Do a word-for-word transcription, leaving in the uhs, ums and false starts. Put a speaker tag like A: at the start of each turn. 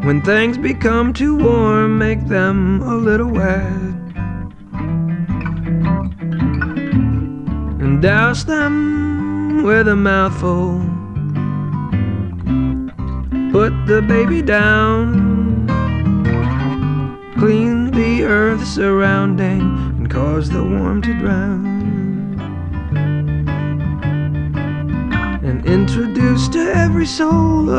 A: When things become too warm, make them a little wet, and douse them with a mouthful. Put the baby down, clean the earth surrounding, and cause the worm to drown. And introduce to every soul